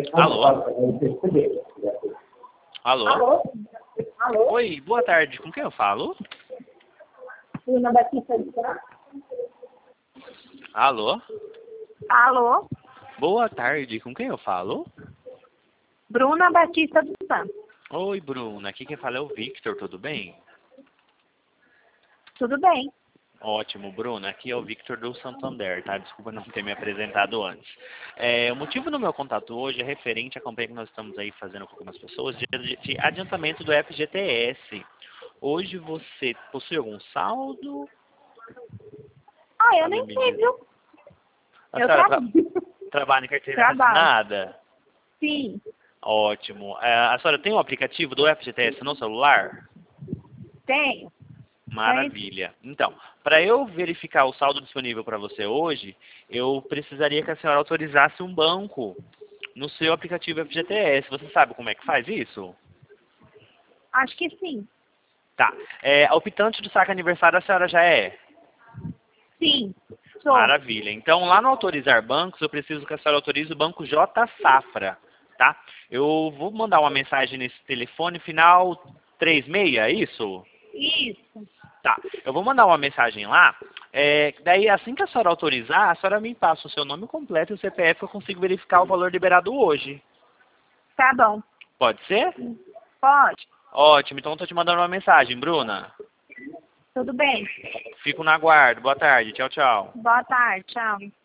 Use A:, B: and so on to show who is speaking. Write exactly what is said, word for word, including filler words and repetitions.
A: Alô? Alô?
B: Alô? Alô?
A: Oi, boa tarde. Com quem eu falo?
B: Bruna Batista de Sá.
A: Alô?
B: Alô?
A: Boa tarde. Com quem eu falo?
B: Bruna Batista de Sá.
A: Oi, Bruna. Aqui quem fala é o Victor. Tudo bem?
B: Tudo bem?
A: Ótimo, Bruna. Aqui é o Victor do Santander, tá? Desculpa não ter me apresentado antes. É, o motivo do meu contato hoje é referente à campanha que nós estamos aí fazendo com algumas pessoas de, de adiantamento do F G T S. Hoje você possui algum saldo?
B: Ah, eu
A: Sabe
B: nem
A: me
B: sei,
A: dizer?
B: viu?
A: A
B: Eu
A: senhora tra
B: trabalho.
A: trabalha em carteira
B: Trabalho.
A: assinada?
B: Sim,
A: Ótimo. É, a senhora tem o aplicativo do F G T S no celular?
B: tenho. Tenho.
A: Maravilha. Então, para eu verificar o saldo disponível para você hoje, eu precisaria que a senhora autorizasse um banco no seu aplicativo F G T S. Você sabe como é que faz isso?
B: Acho que sim.
A: Tá. É, a optante do saque aniversário a senhora já é?
B: Sim, sou.
A: Maravilha. Então, lá no autorizar bancos, eu preciso que a senhora autorize o banco J Safra, tá? Eu vou mandar uma mensagem nesse telefone final trinta e seis, é isso?
B: Isso.
A: Tá, eu vou mandar uma mensagem lá, é, daí assim que a senhora autorizar, a senhora me passa o seu nome completo e o C P F que eu consigo verificar o valor liberado hoje.
B: Tá bom.
A: Pode ser?
B: Pode.
A: Ótimo, então eu tô te mandando uma mensagem, Bruna.
B: Tudo bem.
A: Fico na guarda, boa tarde, tchau, tchau.
B: Boa tarde. Tchau.